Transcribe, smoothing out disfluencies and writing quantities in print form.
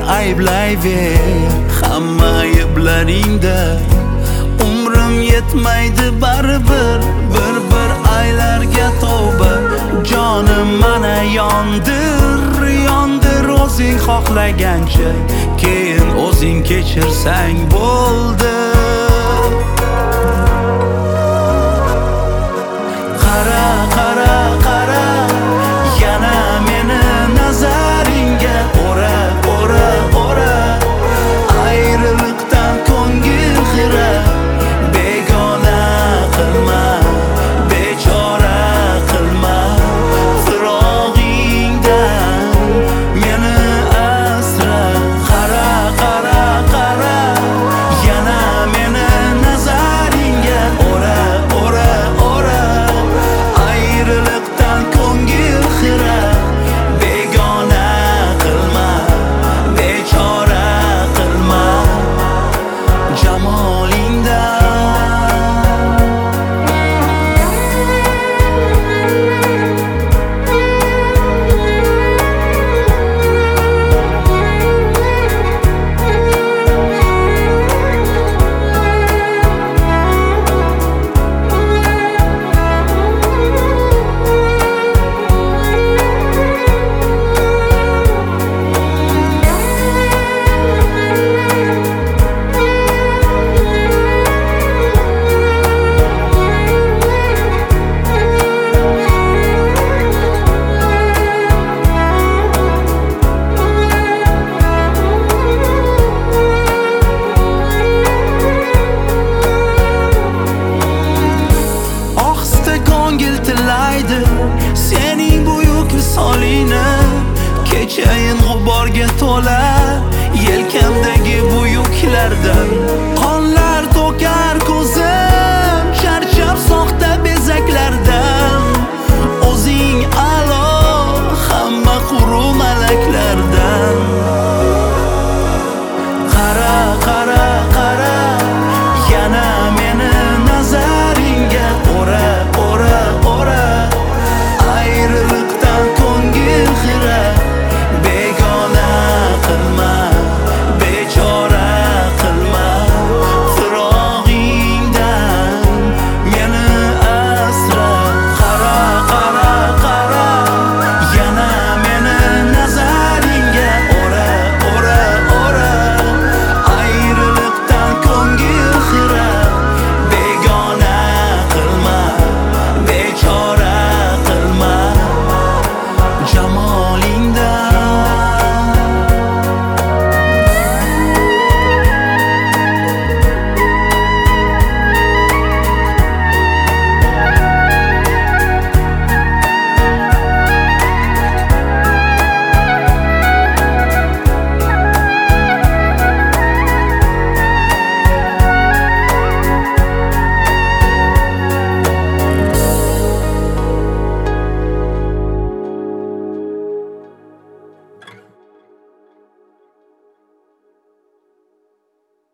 ayblayver hamma ayblaringda. Umrim yetmaydi baribir bir aylarga tavba. Jonim mana yondir o'zing xohlagancha, keyin o'zing kechirsang bo'ldi. Qara yana meni nazaringga ora ayriliqdan ko'ngil xira. Begona qilma, bechora qilma, firog'ingdan meni asra. Qara yana meni nazaringga ora ayriliqdan ko'ngil xira. Begona qilma, bechora qilma, jamolingdan. Sening buyuk visolingni kechayin g'uborga to'la. Yelkamdagi buyuklardan qonlar to'kar ko'zim, charchab soxta bezaklardan. O'zing a'lo hamma quru malaklardan. Qara